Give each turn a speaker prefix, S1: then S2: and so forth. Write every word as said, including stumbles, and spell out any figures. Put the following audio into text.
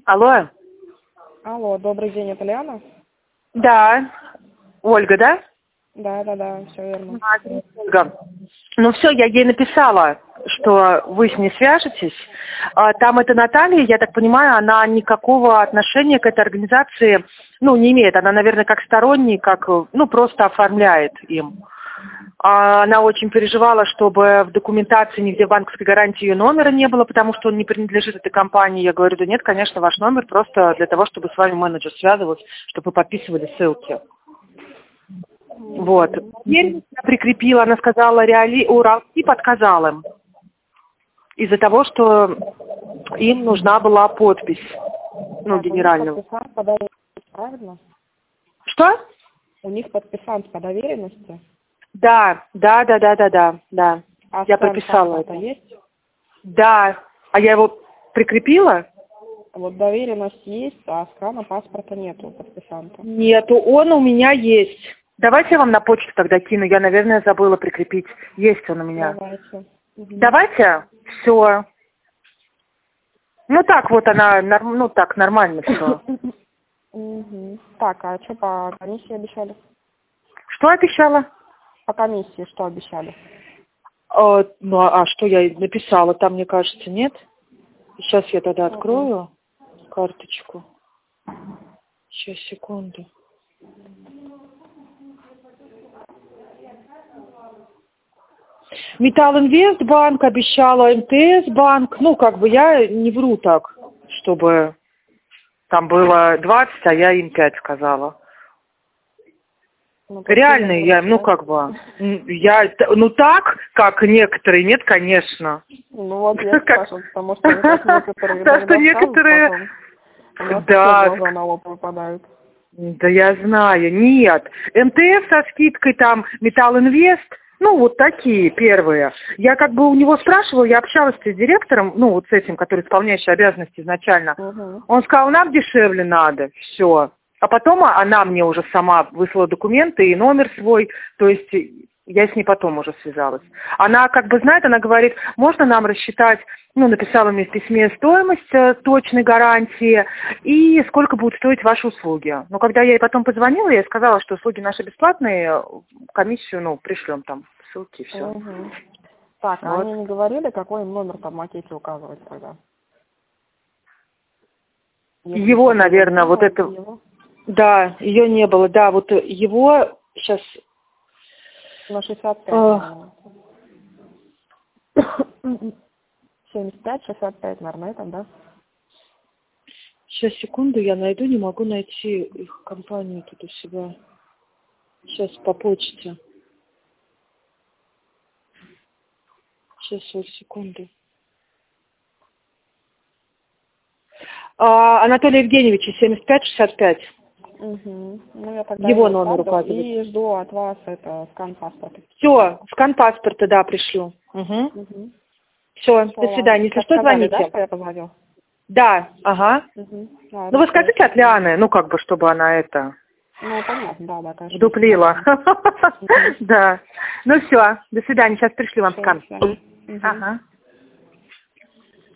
S1: Алло.
S2: Алло, добрый день, это Лиана?
S1: Да. Ольга, да?
S2: Да, да, да, все верно.
S1: Ольга. Ну все, я ей написала, что вы с ней свяжетесь. А, Там это Наталья, я так понимаю, она никакого отношения к этой организации, ну, не имеет. Она, наверное, как сторонний, как, ну, просто оформляет им. А Она очень переживала, чтобы в документации нигде в банковской гарантии ее номера не было, потому что он не принадлежит этой компании. Я говорю, да нет, конечно, ваш номер просто для того, чтобы с вами менеджер связывался, чтобы вы подписывали ссылки. Вот. Теперь я прикрепила, она сказала, реали... Уралтип отказал им. Из-за того, что им нужна была подпись, ну,
S2: Так, у них
S1: генерального.
S2: подписант по доверенности, правильно?
S1: Что?
S2: У них подписант по доверенности.
S1: Да, да, да, да, да, да, да.
S2: А
S1: Я
S2: скан
S1: прописала
S2: паспорта
S1: это.
S2: есть?
S1: Да. А я его прикрепила?
S2: Вот доверенность есть, а скана паспорта нету у подписанта.
S1: Нету, он у меня есть. Давайте я вам на почту тогда кину. Я, наверное, забыла прикрепить. Есть он у меня.
S2: Давайте. Угу.
S1: Давайте? Все. Ну так вот она, норм- ну так, нормально все.
S2: Угу. Так, а что по комиссии обещали?
S1: Что обещала?
S2: По комиссии что обещали?
S1: А, ну, а а что я ей написала? Там, мне кажется, нет? Сейчас я тогда открою карточку. Сейчас, секунду. Металлинвестбанк обещала, МТС-банк. Ну, как бы я не вру так, чтобы там было двадцать, а я им пять сказала.
S2: Ну,
S1: Реально, я, ну,
S2: да?
S1: как бы, м, я, т- ну, так, как некоторые, нет, конечно.
S2: Ну вот я спрашиваю, потому что как некоторые
S1: Так что
S2: иногда скажут,
S1: некоторые,
S2: потом у нас
S1: да,
S2: все глаза на лоб выпадают.
S1: да я знаю, нет. МТС со скидкой, там, Металлинвест, ну, вот такие первые. Я как бы у него спрашивала, я общалась с директором, ну, вот с этим, который исполняющий обязанности изначально.
S2: Угу.
S1: Он сказал, нам дешевле надо, все. А потом она мне уже сама выслала документы и номер свой, то есть я с ней потом уже связалась. Она как бы знает, она говорит, можно нам рассчитать, ну, написала мне в письме стоимость э, точной гарантии и сколько будут стоить ваши услуги. Но когда я ей потом позвонила, я ей сказала, что услуги наши бесплатные, комиссию, ну, пришлем там ссылки и все.
S2: Угу. Так, а
S1: Вот.
S2: они не говорили, какой им номер там в макете указывать тогда? Если
S1: Его,
S2: что-то
S1: наверное, вот это...
S2: его?
S1: Да, ее не было, да, вот его сейчас...
S2: На шестьдесят пять,
S1: Э,
S2: наверное. семьдесят пять, шестьдесят пять, наверное, там, да?
S1: Сейчас, секунду, я найду, не могу найти их компанию тут у себя. Сейчас по почте. Сейчас, вот, секунду. А, Анатолий Евгеньевич, семьдесят пять шестьдесят пять.
S2: Угу. Ну, я тогда
S1: Его
S2: его
S1: номер
S2: оставлю
S1: указывает.
S2: и жду от вас это скан паспорта.
S1: Все, скан паспорта, да, пришлю. Угу.
S2: Угу.
S1: Все,
S2: Все,
S1: до свидания. Если
S2: как
S1: что,
S2: сказали, да,
S1: звоните.
S2: что я позвонил?
S1: Да, ага.
S2: Угу.
S1: Ну, вы скажите от Лианы, ну, как бы, чтобы она это...
S2: Ну, понятно, да, да, конечно.
S1: Вдуплила. Да. Ну, все, до свидания. Сейчас пришли вам скан. Ага.